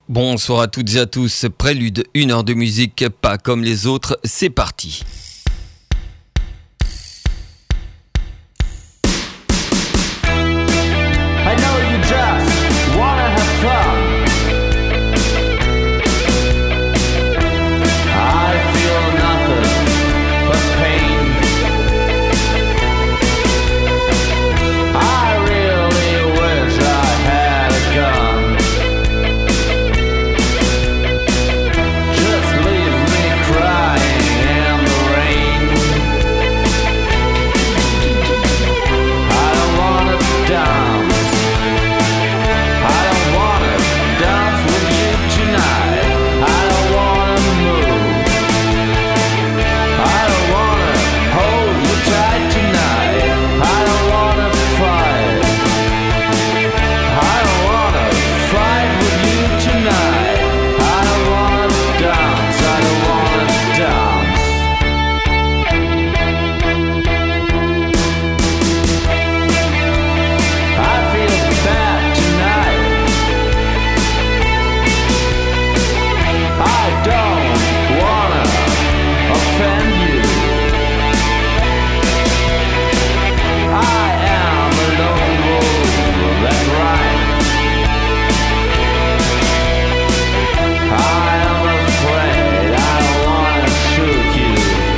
Bonsoir à toutes et à tous, Prélude, 1 heure de musique, pas comme les autres, c'est parti. I know you just wanna have fun. I feel nothing but pain. I really wish I had a gun. Just leave me crying in the rain. I don't wanna dance. I don't wanna dance with you tonight. I don't wanna move. I don't wanna hold you tight tonight. I don't wanna fight. I don't wanna fight with you tonight. I don't wanna dance. I don't wanna dance. I feel bad tonight. I don't wanna offend you. I am a lone wolf, that's right. I am afraid I don't wanna shoot you.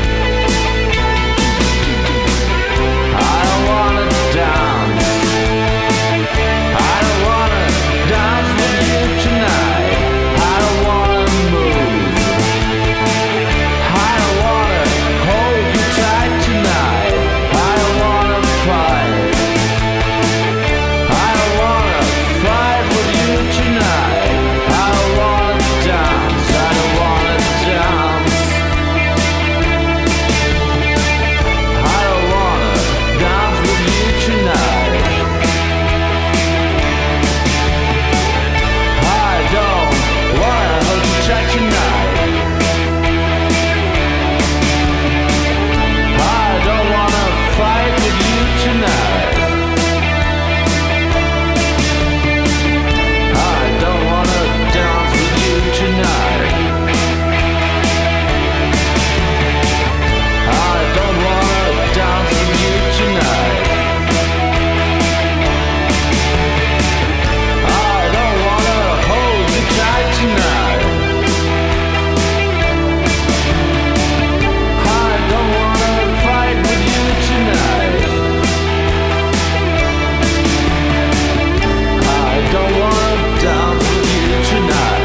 I don't wanna dance. I don't wanna dance with you tonight. I don't wanna move. I don't wanna hold you tight tonight. I don't wanna fight. I don't wanna fight with you tonight. I don't wanna dance. I don't wanna dance. I don't wanna dance with you tonight. I don't wanna hold you tight tonight. I don't wanna fight with you tonight. I don't wanna dance with you tonight. I don't wanna dance with you tonight. I don't wanna hold you tight tonight. I don't wanna fight with you tonight. I don't wanna dance with you tonight.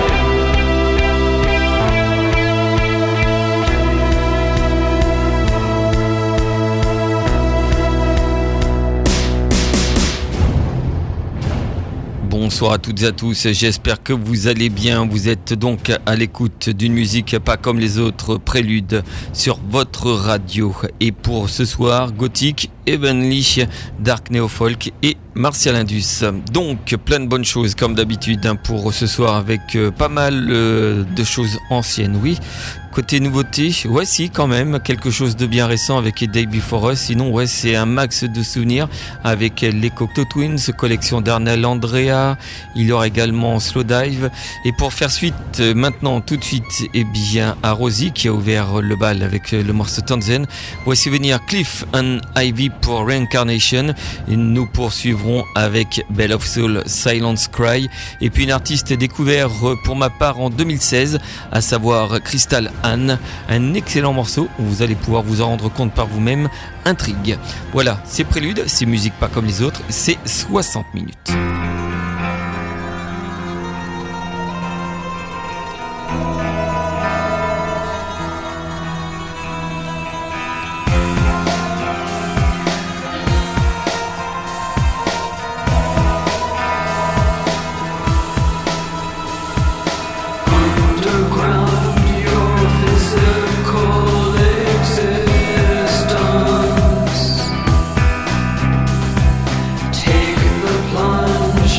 Bonsoir à toutes et à tous, j'espère que vous allez bien. Vous êtes donc à l'écoute d'une musique pas comme les autres, Prélude sur votre radio. Et pour ce soir, Gothic, Heavenly, Dark Neo Folk et Martial Indus. Donc plein de bonnes choses comme d'habitude pour ce soir avec pas mal de choses anciennes, oui. Côté nouveauté, ouais si quand même, quelque chose de bien récent avec A Day Before Us, sinon ouais c'est un max de souvenirs avec les Cocteau Twins, collection d'Arnel Andrea, il y aura également Slow Dive, et pour faire suite maintenant tout de suite et bien à Rosie qui a ouvert le bal avec le morceau Tanzen, voici venir Cliff and Ivy pour Reincarnation, et nous poursuivrons avec Bell of Soul, Silence Cry, et puis une artiste découvert pour ma part en 2016, à savoir Crystal Anne, un excellent morceau, vous allez pouvoir vous en rendre compte par vous-même, intrigue. Voilà, c'est Prélude, c'est musique pas comme les autres, c'est 60 minutes. Take the plunge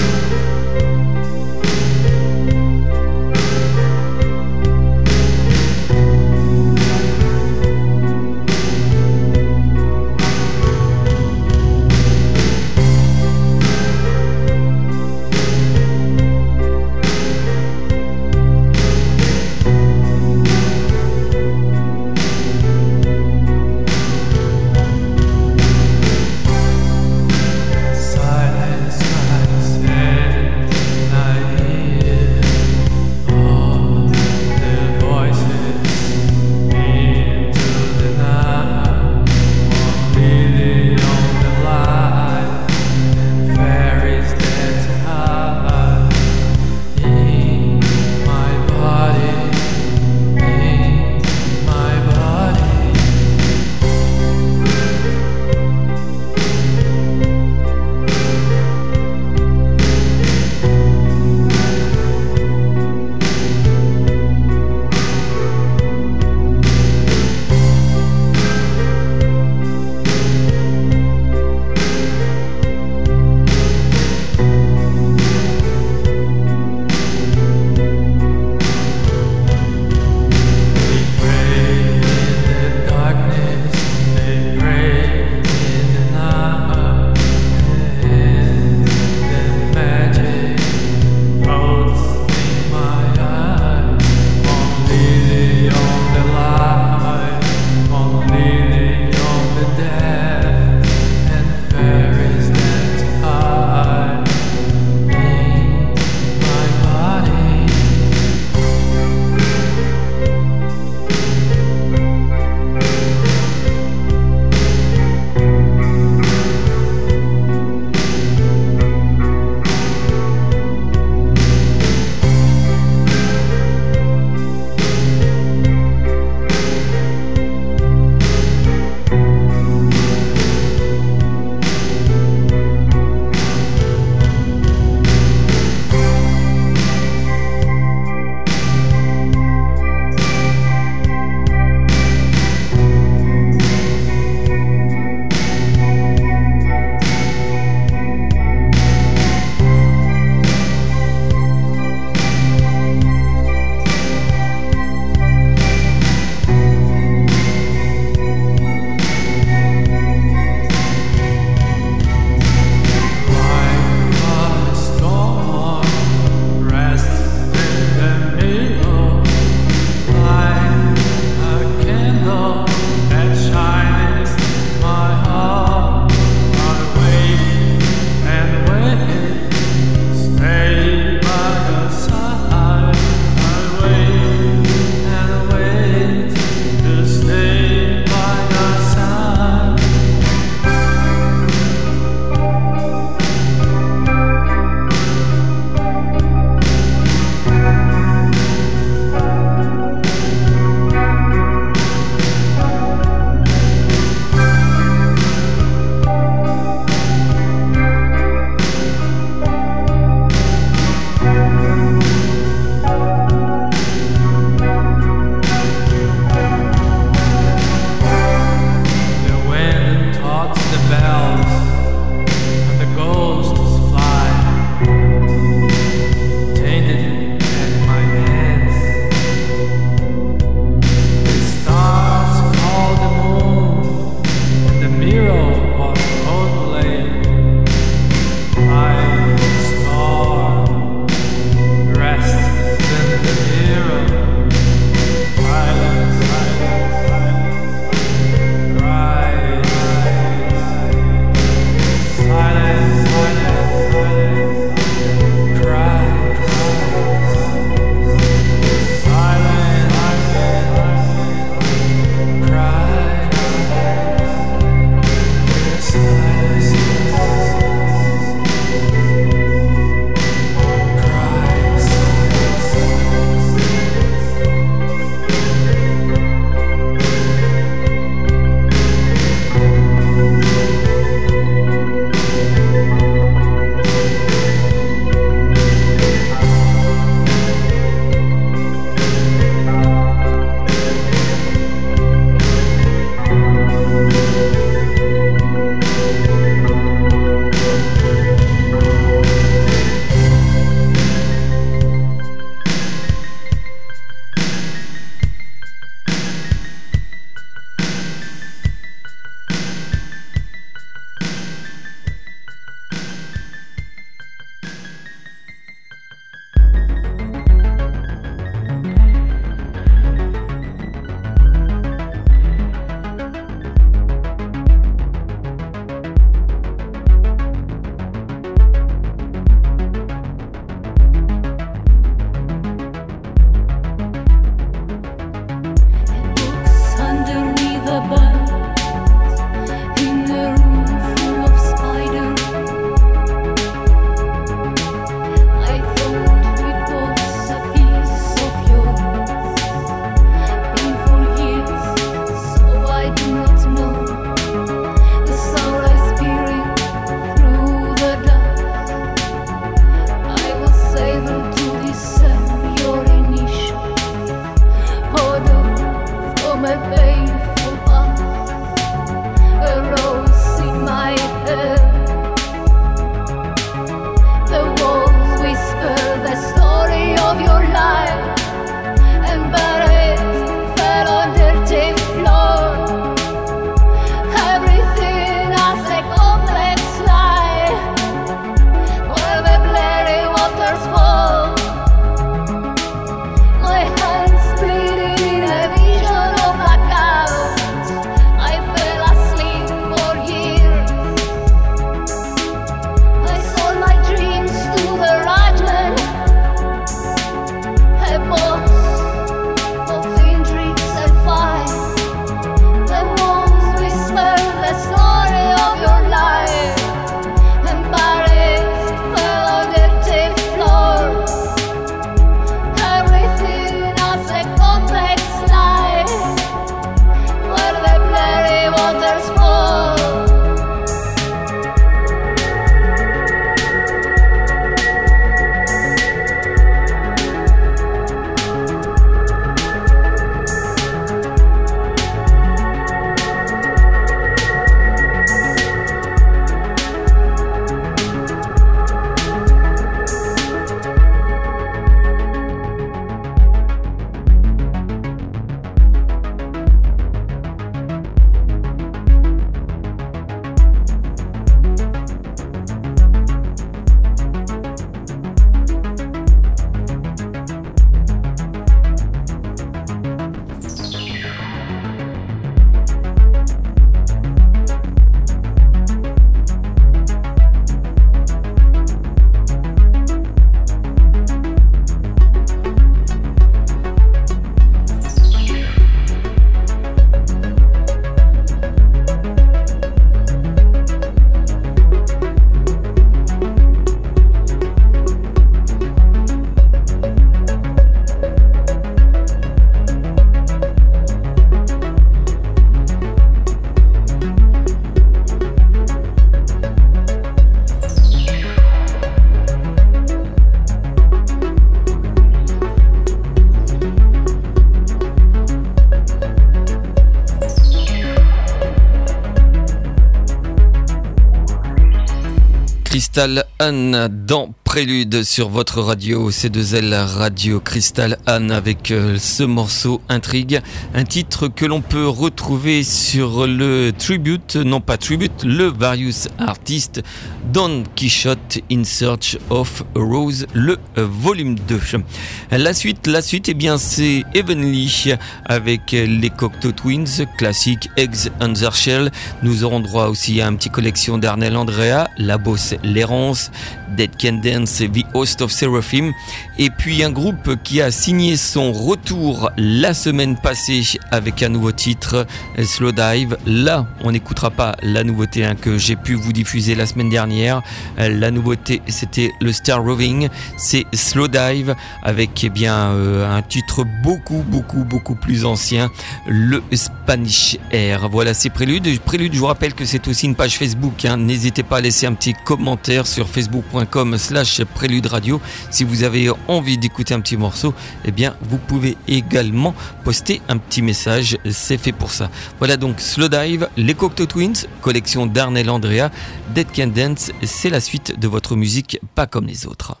Crystal Anne dans Prélude sur votre radio, C2L Radio. Crystal Anne avec ce morceau Intrigue, un titre que l'on peut retrouver sur le tribute, non pas tribute, le Various Artists Don Quichotte in Search of a Rose, le volume 2. La suite, eh bien c'est Heavenly avec les Cocteau Twins, classique Eggs on Their Shell. Nous aurons droit aussi à une petite collection d'Arnel Andrea, La Bosse l'Errance, Dead Can Dance, The Host of Seraphim, et puis un groupe qui a signé son retour la semaine passée avec un nouveau titre, Slow Dive. Là, on n'écoutera pas la nouveauté que j'ai pu vous diffuser la semaine dernière. La nouveauté, c'était le Star Roving, c'est Slow Dive avec un titre beaucoup plus ancien, le Spanish Air. Voilà, c'est Prélude. Prélude, je vous rappelle que c'est aussi une page Facebook, n'hésitez pas à laisser un petit commentaire sur facebook.com/Prélude Radio. Si vous avez envie d'écouter un petit morceau, eh bien vous pouvez également poster un petit message, c'est fait pour ça. Voilà donc Slow Dive, les Cocteau Twins, collection d'Arnel Andrea, Dead Can Dance, c'est la suite de votre musique pas comme les autres.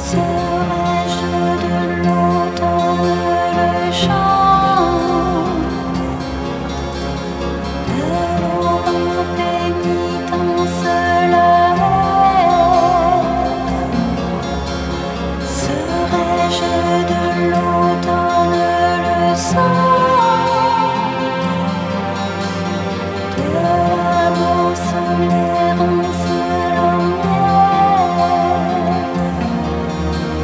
Solaire en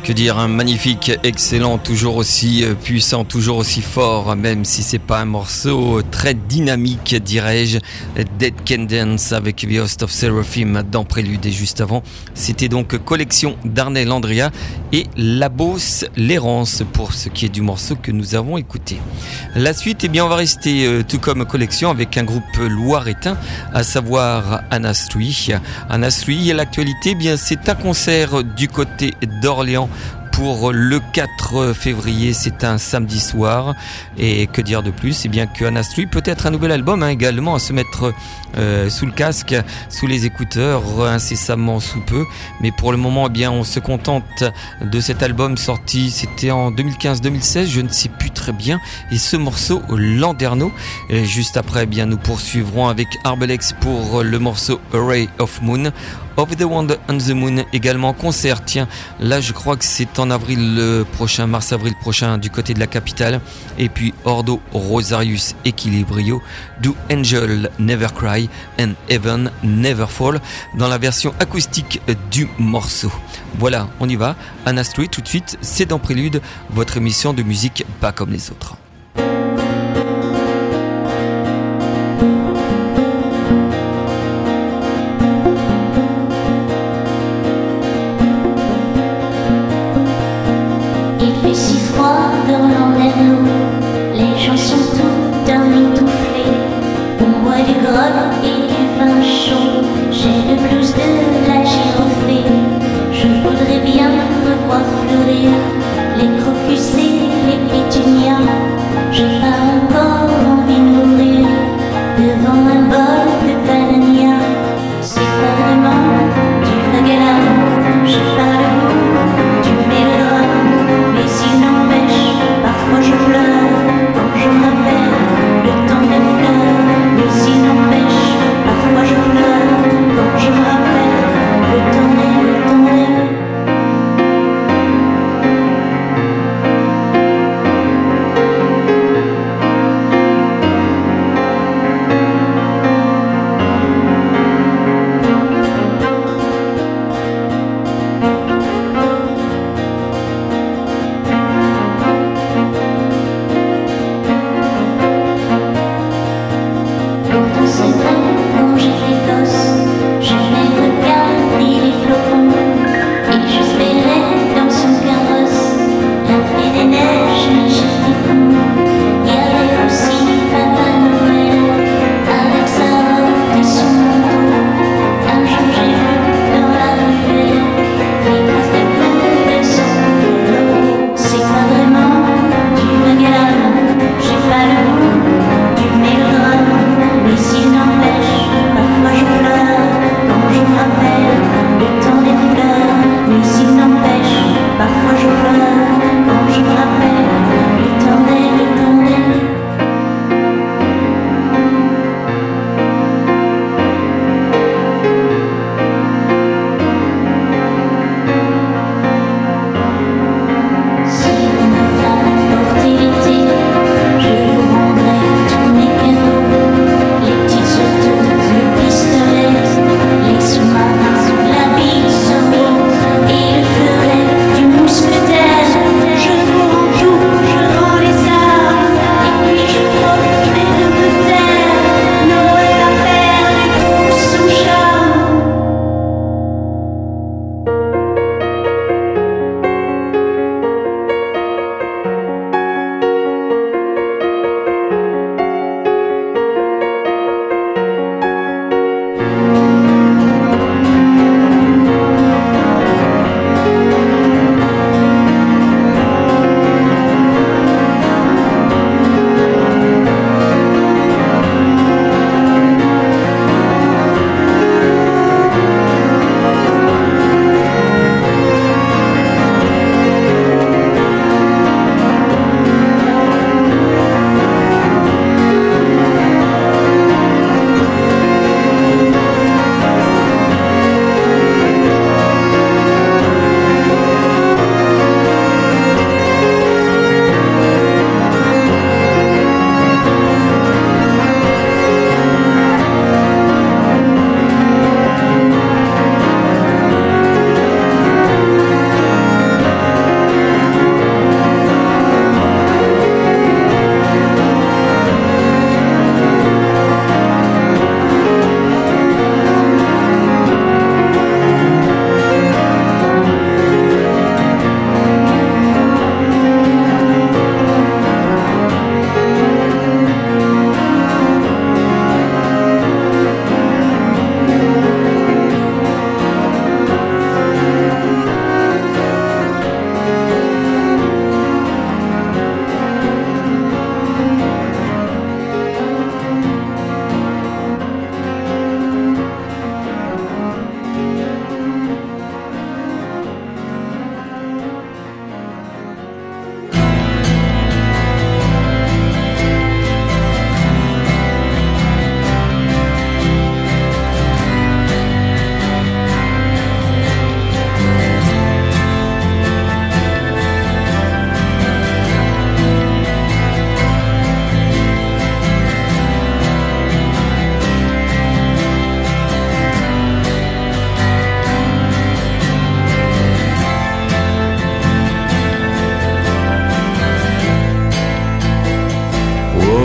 Que dire, un magnifique, excellent, toujours aussi puissant, toujours aussi fort, même si c'est pas un morceau très dynamique, dirais-je. Dead Can Dance avec The Host of Seraphim dans Prélude, et juste avant, c'était donc Collection d'Arnel Andrea et Labos l'Errance pour ce qui est du morceau que nous avons écouté. La suite, eh bien, on va rester tout comme Collection avec un groupe loiretain, à savoir Anastrie. Anastrie, à l'actualité, eh bien, c'est un concert du côté d'Orléans pour le 4 février, c'est un samedi soir. Et que dire de plus? Eh bien que Anastrie, peut-être un nouvel album également à se mettre sous le casque, sous les écouteurs, incessamment sous peu. Mais pour le moment, eh bien, on se contente de cet album sorti, c'était en 2015-2016, je ne sais plus très bien. Et ce morceau, Landerneau. Et juste après, eh bien, nous poursuivrons avec Arbelex pour le morceau Ray of Moon. Of the Wonder on the Moon, également concert. Tiens, là je crois que c'est en avril prochain, mars-avril prochain, du côté de la capitale. Et puis Ordo Rosarius Equilibrio, Do Angel Never Cry and Heaven Never Fall, dans la version acoustique du morceau. Voilà, on y va. Anastrie, tout de suite, c'est dans Prélude, votre émission de musique pas comme les autres. Je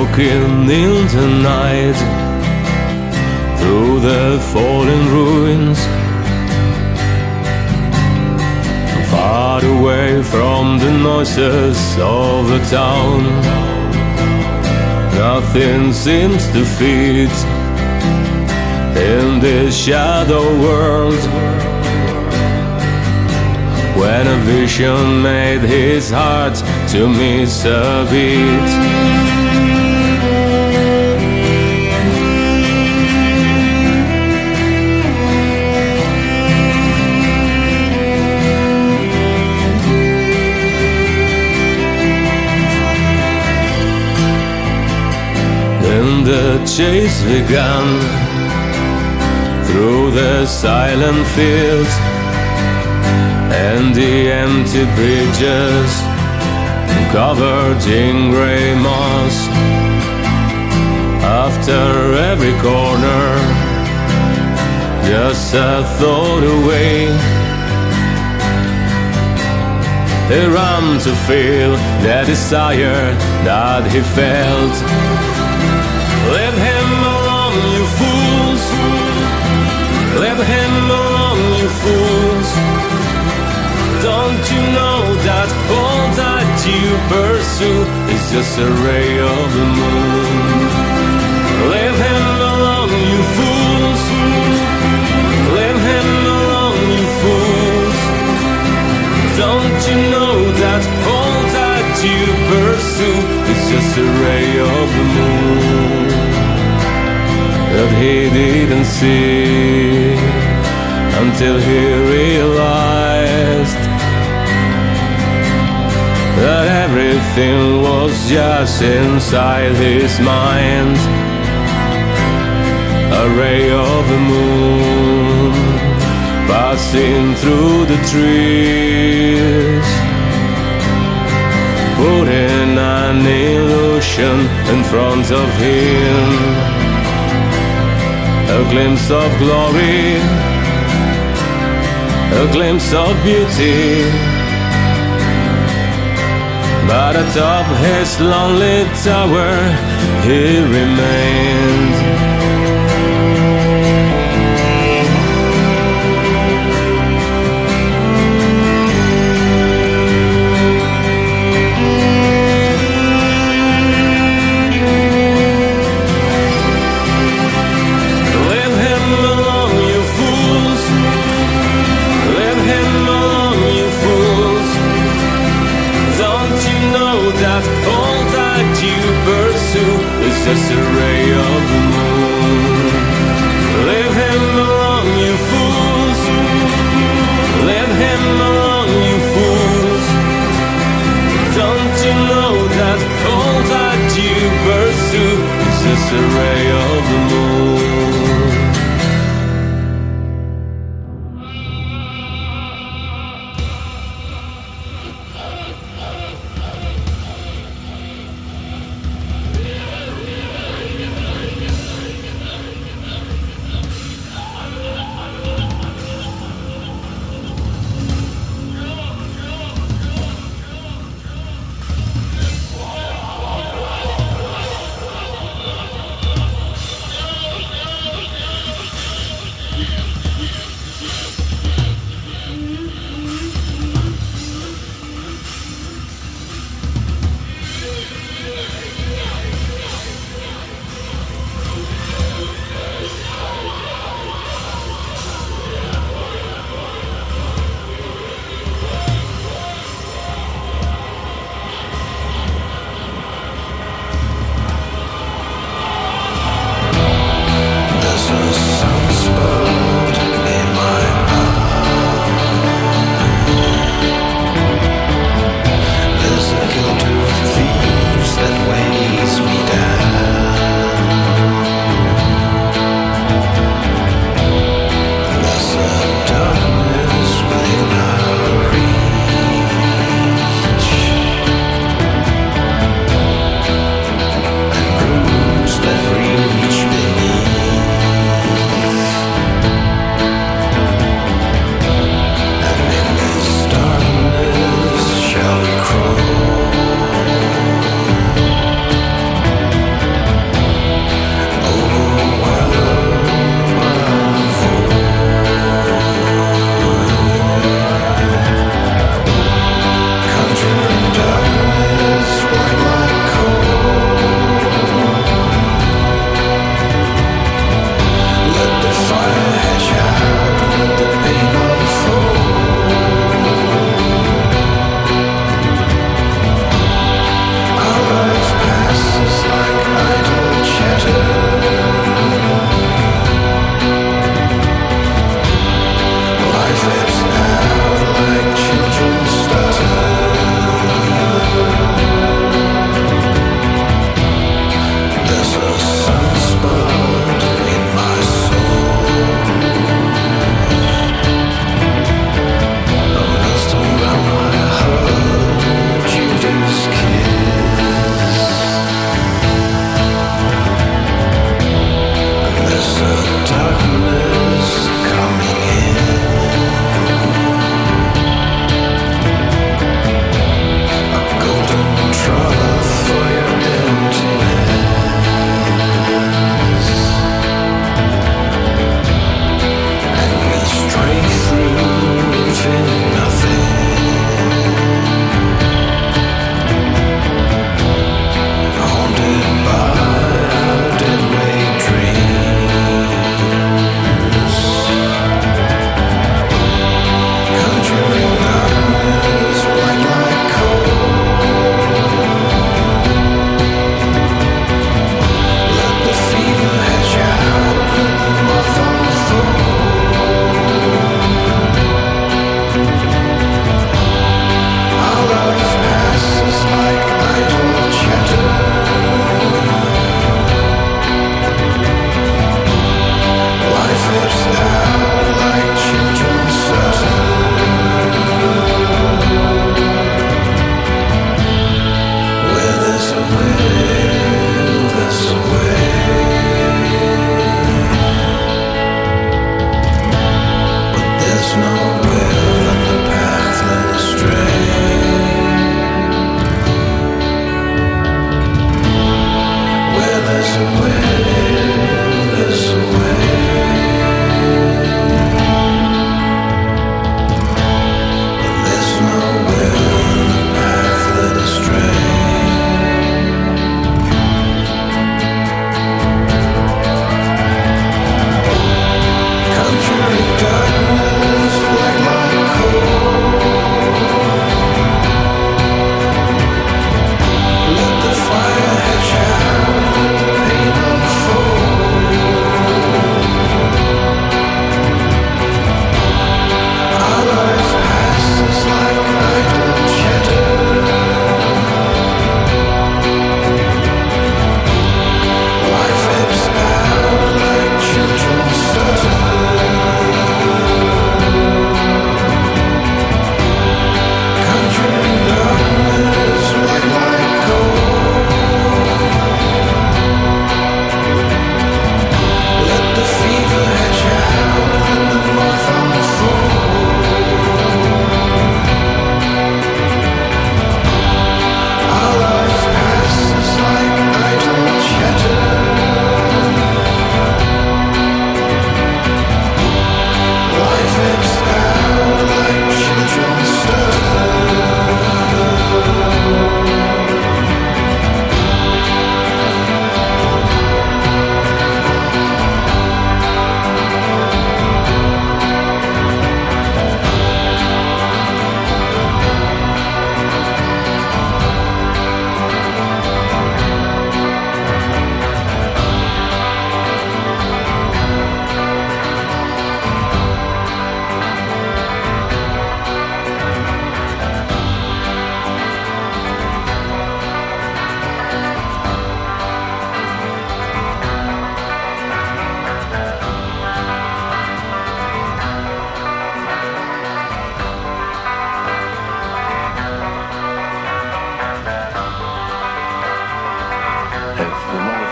walking in the night through the fallen ruins, far away from the noises of the town. Nothing seems to fit in this shadow world, when a vision made his heart to miss a beat. Then the chase began through the silent fields and the empty bridges covered in grey moss. After every corner, just a thought away, he ran to feel the desire that he felt. Leave him alone, you fools. Leave him alone, you fools. Don't you know that all that you pursue is just a ray of the moon? Leave him alone, you fools. Leave him alone, you fools. Don't you know that all that you pursue is just a ray of the moon that he didn't see until he realized that everything was just inside his mind. A ray of the moon passing through the trees, putting an illusion in front of him. A glimpse of glory, a glimpse of beauty, but atop his lonely tower he remained. It's just a ray of the moon. Leave him alone, you fools. Leave him alone, you fools. Don't you know that all that you pursue is just a ray of the moon?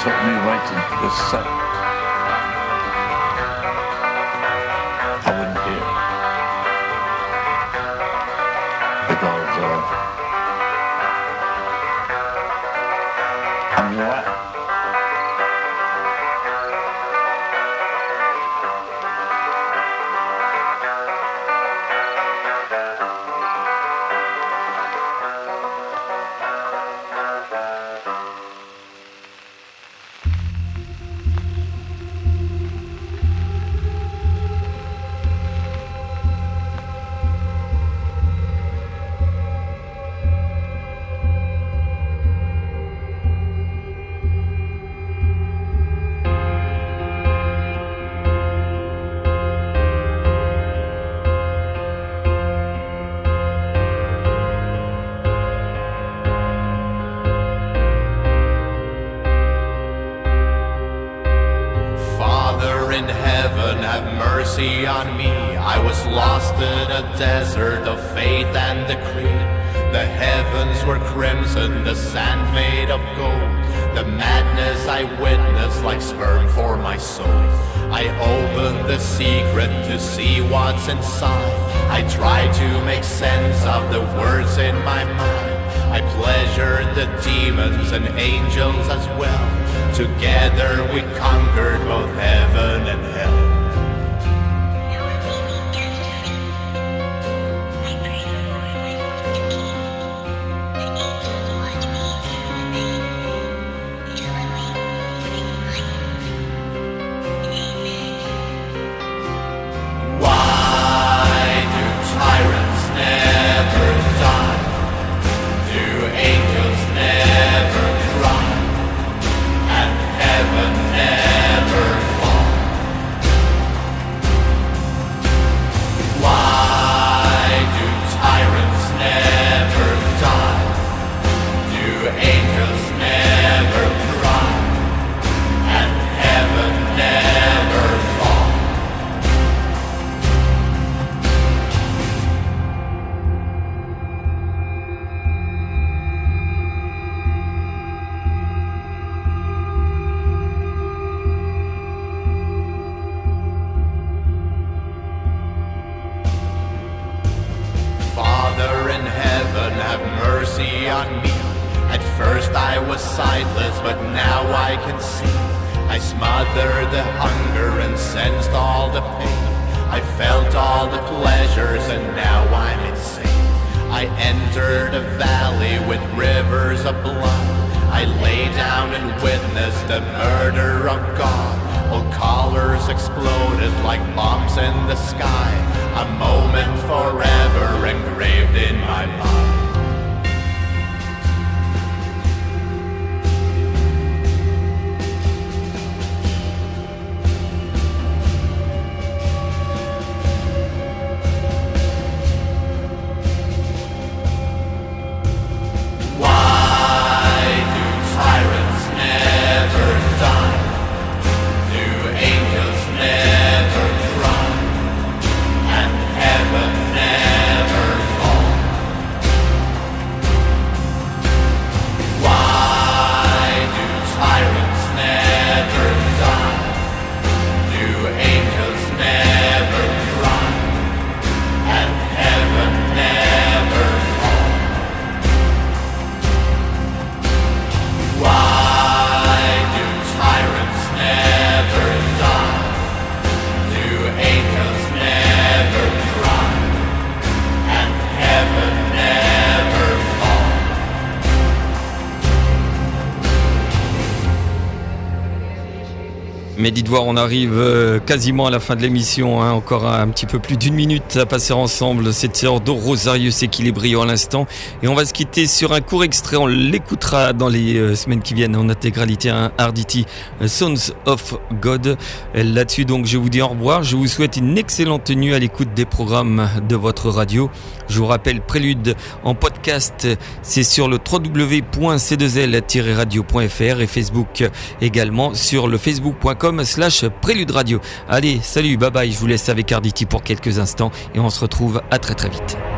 took me writing this set, I wouldn't hear. Because I'm there. On me, I was lost in a desert of faith and decree. The heavens were crimson, the sand made of gold. The madness I witnessed like sperm for my soul. I opened the secret to see what's inside. I tried to make sense of the words in my mind. I pleasured the demons and angels as well. Together we conquered both heaven and hell. Mais dites voir, on arrive quasiment à la fin de l'émission, hein. Encore un petit peu plus d'une minute à passer ensemble. Cette heure de Rosarius Equilibrio à l'instant. Et on va se quitter sur un court extrait. On l'écoutera dans les semaines qui viennent en intégralité, hein. Arditi, Sons of God. Là-dessus, donc, je vous dis au revoir. Je vous souhaite une excellente tenue à l'écoute des programmes de votre radio. Je vous rappelle, Prélude en podcast, c'est sur le www.c2l-radio.fr et Facebook également sur le facebook.com/Prélude Radio. Allez, salut, bye bye, je vous laisse avec Arditi pour quelques instants et on se retrouve à très très vite.